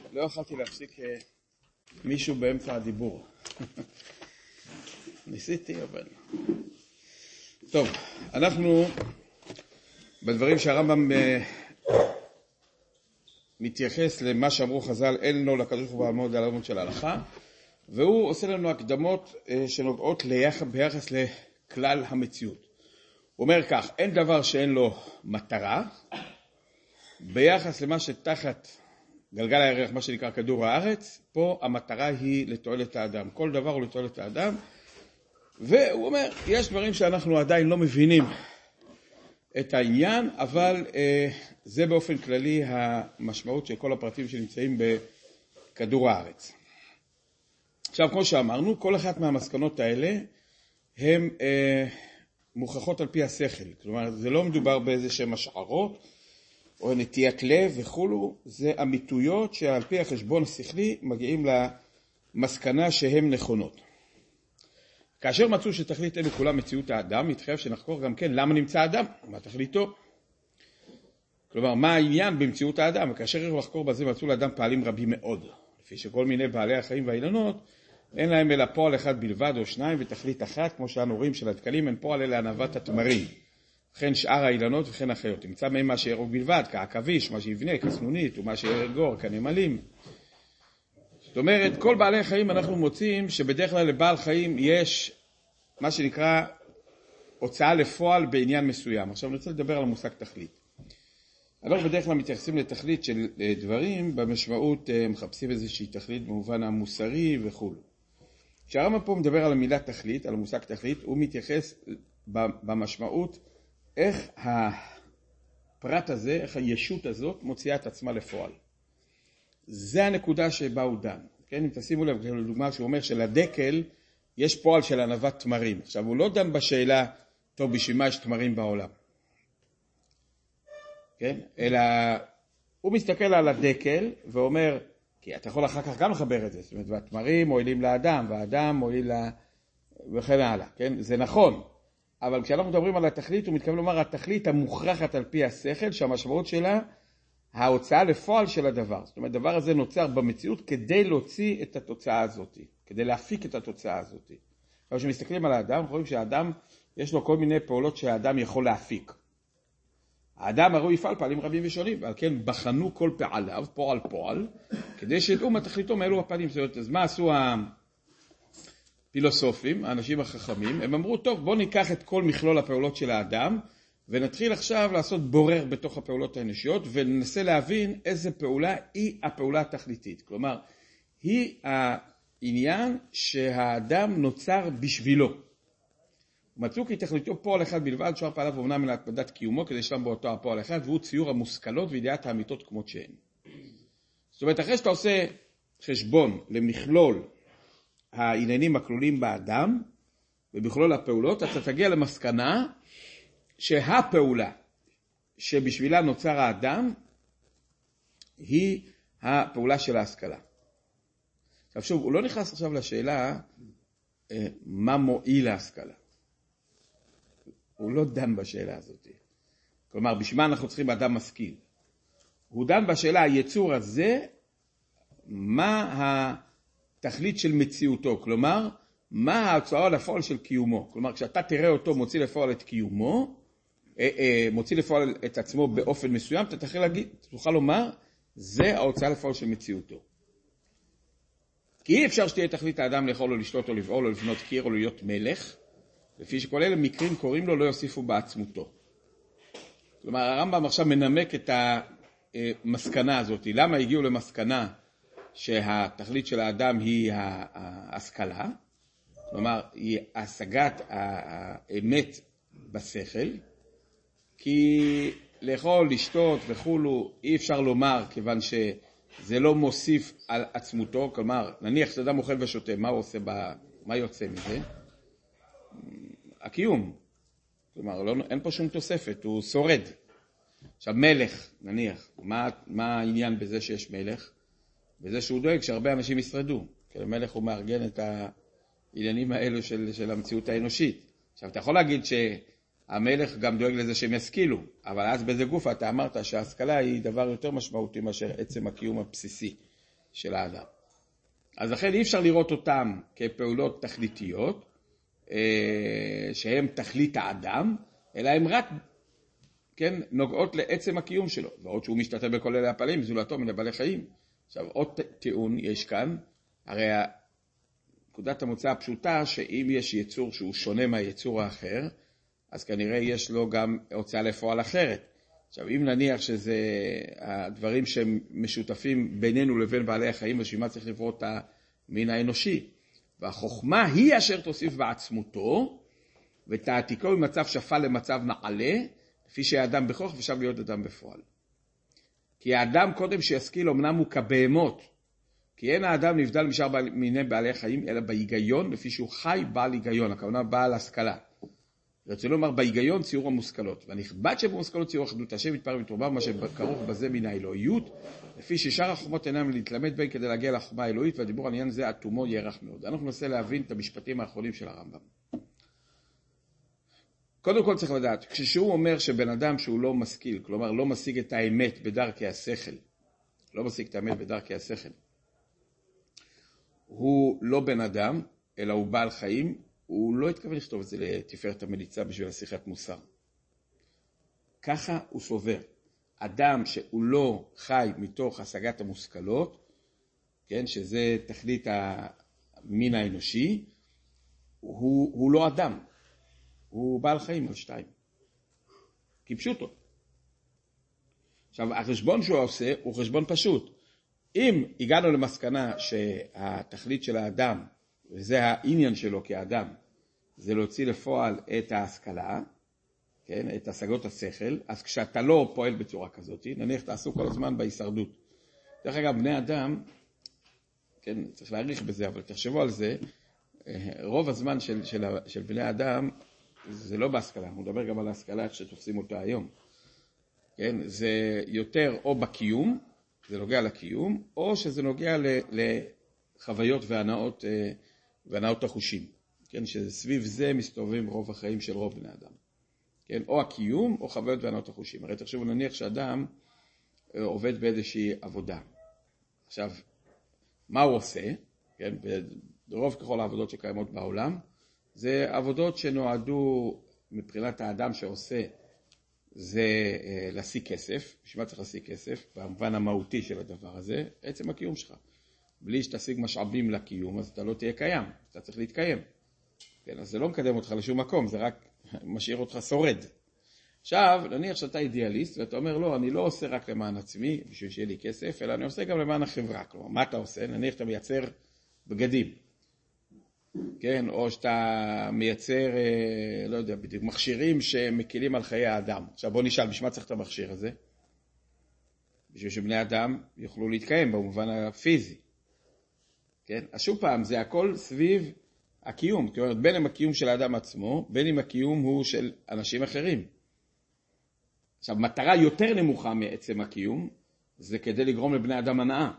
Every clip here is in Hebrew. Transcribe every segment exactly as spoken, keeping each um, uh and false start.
לא יכולתי להפסיק מישהו באמצע הדיבור. ניסיתי, אבל... טוב, אנחנו בדברים שהרמב"ם מתייחס למה שאמרו חז"ל, אין לו לקדוש ברוך הוא לעמוד על העמוד של ההלכה, והוא עושה לנו הקדמות שנוגעות ביחס לכלל המציאות. הוא אומר כך, אין דבר שאין לו מטרה, ביחס למה שתחת גלגל הירח, מה שנקרא כדור הארץ, פה המטרה היא לתועלת האדם. כל דבר הוא לתועלת האדם. והוא אומר, יש דברים שאנחנו עדיין לא מבינים את העניין, אבל אה, זה באופן כללי המשמעות של כל הפרטים שנמצאים בכדור הארץ. עכשיו, כמו שאמרנו, כל אחת מהמסקנות האלה הן אה, מוכחות על פי השכל. כלומר, זה לא מדובר באיזה שהן השערות, או נטיית לב וכולו, זה אמיתויות שעל פי החשבון השכלי מגיעים למסקנה שהן נכונות. כאשר מצאו שתכלית אלו כולה מציאות האדם, מתחייב שנחקור גם כן למה נמצא האדם, מה תכליתו. כלומר, מה העניין במציאות האדם, וכאשר לחקור בזה מצאו לאדם פעלים רבים מאוד, לפי שכל מיני בעלי החיים והאילנות, אין להם אלא פועל אחד בלבד או שניים ותכלית אחת, כמו שאנו רואים של הדקלים, אין פועל אלא ענוות התמרים. וכן שאר האילנות וכן החיות. נמצא מהם מה שיהרוג בלבד, כעכביש, מה שיבנה, כסנונית, ומה שירגור, כנמלים. זאת אומרת, כל בעלי החיים אנחנו מוצאים שבדרך כלל לבעל חיים יש מה שנקרא הוצאה לפועל בעניין מסוים. עכשיו אני רוצה לדבר על המושג תכלית. אנחנו בדרך כלל מתייחסים לתכלית של דברים, במשמעות מחפשים איזושהי תכלית במובן המוסרי וכו'. כשהרמב"ם פה מדבר על המילה תכלית, על המושג תכלית, הוא מתייחס במשמעות איך הפרט הזה, איך הישות הזאת מוציאה את עצמה לפועל. זה הנקודה שבה הוא דן. כן? אם תשימו לב, לדוגמה שהוא אומר שלדקל יש פועל של ענוות תמרים. עכשיו הוא לא דן בשאלה, טוב, בשביל מה יש תמרים בעולם. כן? אלא הוא מסתכל על הדקל ואומר, כי אתה יכול אחר כך גם לחבר את זה. זאת אומרת, והתמרים מועילים לאדם, והאדם מועיל לה... וכן הלאה. כן? זה נכון. אבל כשאנחנו מדברים על התכלית, הוא מתכוון לומר, התכלית המוכרחת על פי השכל, שהמשמעות שלה, ההוצאה לפועל של הדבר. זאת אומרת, הדבר הזה נוצר במציאות כדי להוציא את התוצאה הזאת, כדי להפיק את התוצאה הזאת. אבל כשמסתכלים על האדם, אנחנו רואים שהאדם, יש לו כל מיני פעולות שהאדם יכול להפיק. האדם הרי יפעל פעלים רבים ושונים, ועל כן בחנו כל פעליו, פועל פועל, כדי שידעו מה תכליתו מאלו הפעלים. זאת אומרת, אז מה עשו הפילוסופים, האנשים החכמים? הם אמרו, טוב, בוא ניקח את כל מכלול הפעולות של האדם, ונתחיל עכשיו לעשות בורר בתוך הפעולות האנושיות, וננסה להבין איזה פעולה היא הפעולה התכליתית. כלומר, היא העניין שהאדם נוצר בשבילו. מצאו כי תכליתו פועל אחד בלבד, שאר פעליו אומנם מלהתמדת קיומו, כדי שלם באותו הפועל אחד, והוא ציור המושכלות וידיעת האמיתות כמות שהן. זאת אומרת, אחרי שאתה עושה חשבון למכלול העניינים הכלולים באדם, ובכלול הפעולות, אתה תגיע למסקנה שהפעולה שבשבילה נוצר האדם, היא הפעולה של ההשכלה. עכשיו שוב, הוא לא נכנס עכשיו לשאלה מה מועיל להשכלה. הוא לא דן בשאלה הזאת. כלומר, בשביל מה אנחנו צריכים אדם משכיל? הוא דן בשאלה, היצור הזה, מה התכלית של מציאותו? כלומר, מה ההוצאה לפועל של קיומו? כלומר, כשאתה תראה אותו מוציא לפועל את קיומו, מוציא לפועל את עצמו באופן מסוים, אתה תוכל להגיד, תוכל לומר, זה ההוצאה לפועל של מציאותו. כי אי אפשר שתהיה תכלית האדם לאכול או לשתות או לבעול או לבנות קיר או להיות מלך, לפי שכל אלה מקרים קוראים לו לא יוסיפו בעצמותו. כלומר, הרמב"ם עכשיו מנמק את המסקנה הזאת. למה הגיעו למסקנה שהתכלית של האדם היא ההשכלה? כלומר, היא השגת האמת בשכל, כי לאכול, לשתות וכולו אי אפשר לומר, כיוון שזה לא מוסיף על עצמותו. כלומר, נניח שאדם אוכל ושותה, מה הוא עושה, ב... מה יוצא מזה? הקיום. כלומר, לא, אין פה שום תוספת, הוא שורד. עכשיו, מלך, נניח, מה, מה העניין בזה שיש מלך? בזה שהוא דואג שהרבה אנשים ישרדו. כי המלך הוא מארגן את העניינים האלו של, של המציאות האנושית. עכשיו, אתה יכול להגיד שהמלך גם דואג לזה שהם ישכילו, אבל אז בזה גוף אתה אמרת שההשכלה היא דבר יותר משמעותי מאשר עצם הקיום הבסיסי. של האדם. אז לכן אי אפשר לראות אותם כפעולות תכליתיות, שהן תכלית האדם, אלא הן רק, כן, נוגעות לעצם הקיום שלו. ועוד שהוא משתתף בכל אלה הפעלים, זולתו מן הבעלי חיים. עכשיו, עוד טיעון יש כאן, הרי נקודת המוצא הפשוטה, שאם יש יצור שהוא שונה מהיצור האחר, אז כנראה יש לו גם הוצאה לפועל אחרת. עכשיו, אם נניח שזה הדברים שהם משותפים בינינו לבין בעלי החיים, אז שמה צריך לברוא את המין האנושי. והחוכמה היא אשר תוסיף בעצמותו, ותעתיקו ממצב שפל למצב נעלה, לפי שהאדם בכוח ושב להיות אדם בפועל. כי האדם קודם שישכיל אמנם הוא כבהמות, כי אין האדם נבדל משאר מיני בעלי החיים, אלא בהיגיון, לפי שהוא חי בעל היגיון, הכוונה בעל השכלה. רצו לומר בהיגיון ציור המושכלות, והנכבד שבמושכלות ציור אחדות השם יתפאר ויתרומם, מה שכרוך בזה מן האלוהיות, לפי ששאר החוכמות אינם להתלמד בין כדי להגיע לחוכמה האלוהית, והדיבור על עניין זה אטומו ירח מאוד. אנחנו ננסה להבין את המשפטים האחרונים של הרמב"ם. קודם כל צריך לדעת, כשהוא אומר שבן אדם שהוא לא משכיל, כלומר לא משיג את האמת בדרכי השכל, לא משיג את האמת בדרכי השכל, הוא לא בן אדם, אלא הוא בעל חיים, הוא לא התכוון לכתוב את זה לתפארת המליצה בשביל השיחת מוסר. ככה הוא סובר. אדם שהוא לא חי מתוך השגת המושכלות, כן, שזה תכלית המין האנושי, הוא, הוא לא אדם. הוא בעל חיים על שתיים. כפשוטו. עכשיו, החשבון שהוא עושה הוא חשבון פשוט. אם הגענו למסקנה שהתכלית של האדם, וזה העניין שלו כאדם, זה להוציא לפועל את ההשכלה, כן, את השגות השכל, אז כשאתה לא פועל בצורה כזאת, נניח תעשו כל הזמן בהישרדות. דרך אגב, בני אדם, כן, צריך להעריך בזה, אבל תחשבו על זה, רוב הזמן של, של, של בני אדם, זה לא בהשכלה, הוא מדבר גם על ההשכלה איך שתופסים אותה היום. כן, זה יותר או בקיום, זה נוגע לקיום, או שזה נוגע לחוויות והנאות, והנאות החושים. כן, שסביב זה מסתובבים רוב החיים של רוב בני אדם. כן, או הקיום או חוויות והנאות החושים. הרי תחשבו, נניח שאדם עובד באיזושהי עבודה. עכשיו, מה הוא עושה? כן, ברוב ככל העבודות שקיימות בעולם, זה עבודות שנועדו מבחינת האדם שעושה, זה להשיג כסף. בשביל מה צריך להשיג כסף? במובן המהותי של הדבר הזה, עצם הקיום שלך. בלי שתשיג משאבים לקיום, אז אתה לא תהיה קיים, אתה צריך להתקיים. כן, אז זה לא מקדם אותך לשום מקום, זה רק משאיר אותך שורד. עכשיו, נניח שאתה אידיאליסט, ואתה אומר, לא, אני לא עושה רק למען עצמי, בשביל שיהיה לי כסף, אלא אני עושה גם למען החברה. כלומר, מה אתה עושה? נניח שאתה מייצר בגדים. כן, או שאתה מייצר, לא יודע, בדיוק, מכשירים שמקילים על חיי האדם. עכשיו בוא נשאל, בשביל מה צריך את המכשיר הזה? בשביל שבני אדם יוכלו להתקיים במובן הפיזי. כן? אז שוב פעם, זה הכל סביב הקיום. זאת אומרת, בין אם הקיום של האדם עצמו, בין אם הקיום הוא של אנשים אחרים. עכשיו, מטרה יותר נמוכה מעצם הקיום, זה כדי לגרום לבני אדם הנאה.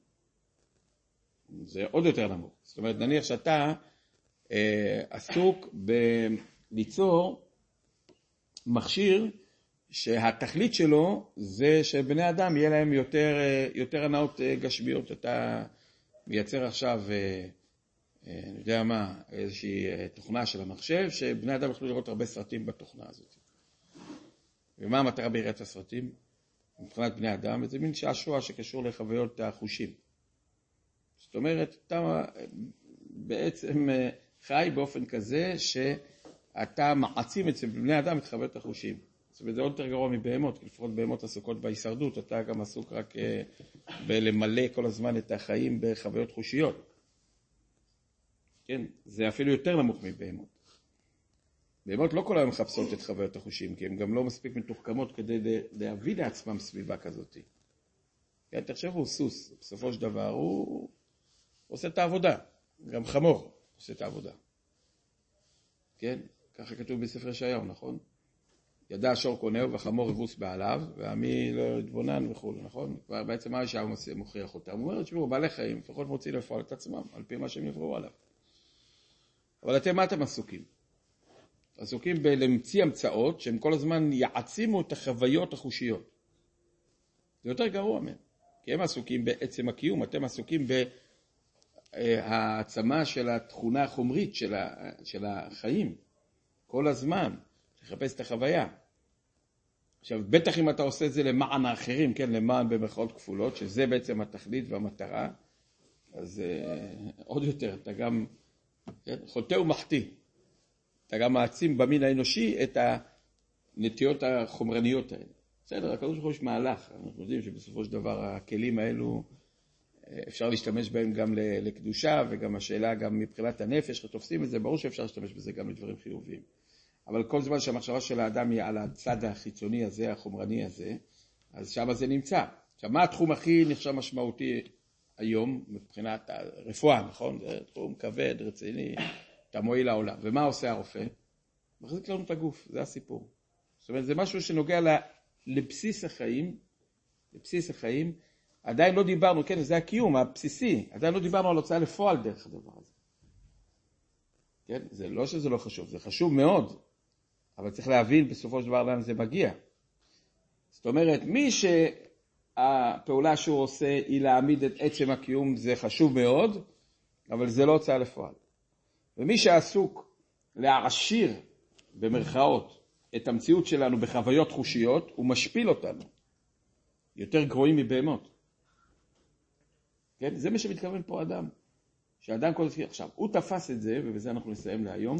זה עוד יותר נמוך. זאת אומרת, נניח שאתה אה, עסוק בליצור מכשיר שהתכלית שלו זה שבני אדם יהיה להם יותר, יותר הנאות גשמיות. אתה מייצר עכשיו, אה, אה, אני יודע מה, איזושהי תוכנה של המחשב, שבני אדם יוכלו לראות הרבה סרטים בתוכנה הזאת. ומה המטרה בעירת הסרטים? מבחינת בני אדם, זה מין שעשוע שקשור לחוויות החושים. זאת אומרת, אתה בעצם חי באופן כזה שאתה מעצים אצל בני אדם את חוויות החושים. זאת אומרת, זה עוד יותר גרוע מבהמות, כי לפחות בהמות עסוקות בהישרדות, אתה גם עסוק רק בלמלא כל הזמן את החיים בחוויות חושיות. כן, זה אפילו יותר נמוך מבהמות. בהמות לא כל היום מחפשות את חוויות החושים, כי הן גם לא מספיק מתוחכמות כדי להביא לעצמם סביבה כזאת. כן, תחשבו, סוס, בסופו של דבר הוא עושה את העבודה, גם חמור עושה את העבודה. כן, ככה כתוב בספר ישעיהו, נכון? ידע השור קונהו וחמור יבוס בעליו, ועמי לא יתבונן וכו', נכון? בעצם מה ישעיהו מוכיח אותם? הוא אומר, תשמעו, בעלי חיים לפחות מוצאים לפועל את עצמם, על פי מה שהם יבראו עליו. אבל אתם, מה אתם עסוקים? עסוקים בלמציא המצאות, שהם כל הזמן יעצימו את החוויות החושיות. זה יותר גרוע מהם. כי הם עסוקים בעצם הקיום, אתם עסוקים בהעצמה של התכונה החומרית של, ה, של החיים, כל הזמן, לחפש את החוויה. עכשיו, בטח אם אתה עושה את זה למען האחרים, כן, למען במרכאות כפולות, שזה בעצם התכלית והמטרה, אז uh, עוד יותר, אתה גם כן, חוטא ומחטיא. אתה גם מעצים במין האנושי את הנטיות החומרניות האלה. בסדר, הקדוש ברוך הוא יש מהלך. אנחנו יודעים שבסופו של דבר הכלים האלו, אפשר להשתמש בהם גם לקדושה, וגם השאלה גם מבחינת הנפש, שתופסים את זה, ברור שאפשר להשתמש בזה גם לדברים חיוביים. אבל כל זמן שהמחשבה של האדם היא על הצד החיצוני הזה, החומרני הזה, אז שם זה נמצא. עכשיו, מה התחום הכי נחשב משמעותי היום מבחינת הרפואה, נכון? זה תחום כבד, רציני, אתה מועיל לעולם. ומה עושה הרופא? מחזיק לנו את הגוף, זה הסיפור. זאת אומרת, זה משהו שנוגע לבסיס החיים, לבסיס החיים, עדיין לא דיברנו, כן, זה הקיום הבסיסי, עדיין לא דיברנו על הוצאה לפועל דרך הדבר הזה. כן, זה לא שזה לא חשוב, זה חשוב מאוד, אבל צריך להבין בסופו של דבר לאן זה מגיע. זאת אומרת, מי שהפעולה שהוא עושה היא להעמיד את עצם הקיום, זה חשוב מאוד, אבל זה לא הוצאה לפועל. ומי שעסוק להעשיר במרכאות את המציאות שלנו בחוויות חושיות, הוא משפיל אותנו. יותר גרועים מבהמות. כן? זה מה שמתכוון פה אדם. שהאדם כל הזמן, עכשיו, הוא תפס את זה, ובזה אנחנו נסיים להיום,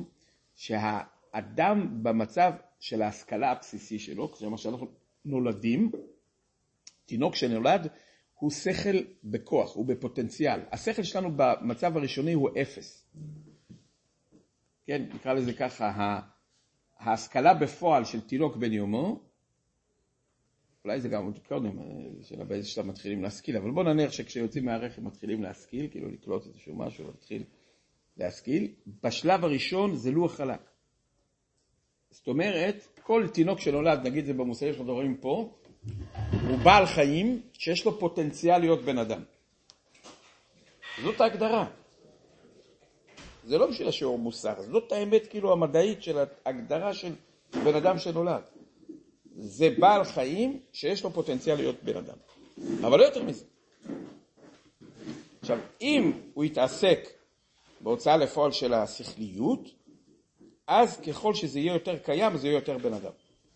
שהאדם במצב של ההשכלה הבסיסי שלו, כלומר שאנחנו נולדים, תינוק שנולד, הוא שכל בכוח, הוא בפוטנציאל. השכל שלנו במצב הראשוני הוא אפס. כן, נקרא לזה ככה, ההשכלה בפועל של תינוק בן יומו, אולי זה גם עוד קודם, של באיזה שאתה מתחילים להשכיל, אבל בוא נניח שכשיוצאים מהרחם מתחילים להשכיל, כאילו לקלוט איזשהו משהו, מתחיל להשכיל, בשלב הראשון זה לוח חלק. זאת אומרת, כל תינוק שנולד, נגיד זה במושגים שאנחנו רואים פה, הוא בעל חיים שיש לו פוטנציאל להיות בן אדם. זאת ההגדרה. זה לא בשביל השיעור מוסר, זאת האמת כאילו המדעית של ההגדרה של בן אדם שנולד. זה בעל חיים שיש לו פוטנציאל להיות בן אדם. אבל לא יותר מזה. עכשיו, אם הוא יתעסק בהוצאה לפועל של השכליות, אז ככל שזה יהיה יותר קיים, זה יהיה יותר בן אדם.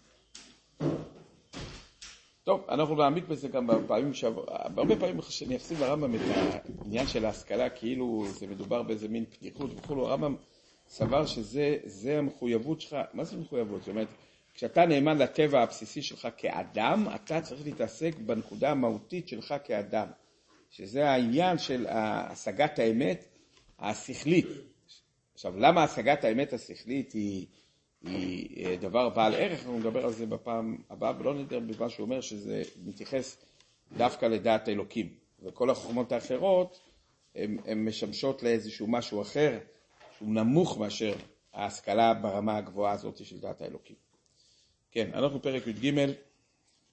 טוב, אנחנו נעמיק בזה גם בפעמים שעבר, הרבה פעמים שאני אפסיד לרמב"ם את העניין של ההשכלה, כאילו זה מדובר באיזה מין פתיחות וכו'. הרמב"ם סבר שזה זה המחויבות שלך. מה זה מחויבות? זאת אומרת, כשאתה נאמן לטבע הבסיסי שלך כאדם, אתה צריך להתעסק בנקודה המהותית שלך כאדם, שזה העניין של השגת האמת השכלית. עכשיו, למה השגת האמת השכלית היא, היא דבר בעל ערך? אנחנו נדבר על זה בפעם הבאה, ולא נדבר במה שהוא אומר שזה מתייחס דווקא לדעת האלוקים. וכל החוכמות האחרות, הן משמשות לאיזשהו משהו אחר, שהוא נמוך מאשר ההשכלה ברמה הגבוהה הזאת של דעת האלוקים. כן, אנחנו פרק י"ג.